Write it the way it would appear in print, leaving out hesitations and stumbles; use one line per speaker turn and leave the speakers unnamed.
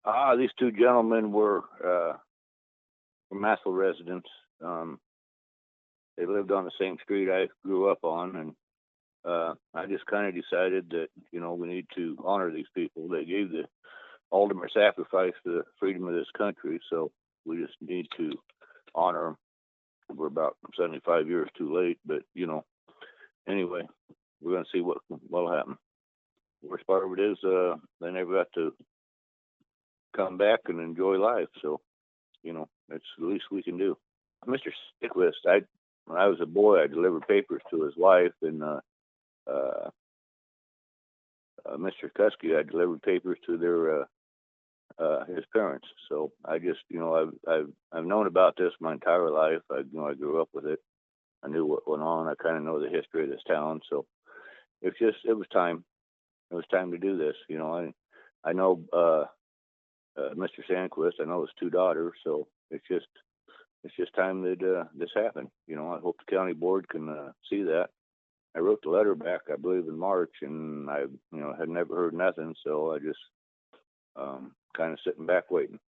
These two gentlemen were Massville residents. Um, they lived on the same street I grew up on, and I just kind of decided that we need to honor these people. They gave the ultimate sacrifice for the freedom of this country, so we just need to honor them. We're about 75 years too late, but anyway, we're gonna see what'll happen. Worst part of it is, they never got to come back and enjoy life, so it's the least we can do. Mr. Sticklist, when I was a boy, I delivered papers to his wife, and uh, Mr. Kuski, I delivered papers to their his parents. So I just, I've known about this my entire life. I grew up with it. I knew what went on. I kind of know the history of this town. So it was time. It was time to do this. I know Mr. Sandquist. I know his two daughters. So it's just time that this happened. I hope the county board can see that. I wrote the letter back, I believe, in March, and I, had never heard nothing. So I just kind of sitting back waiting.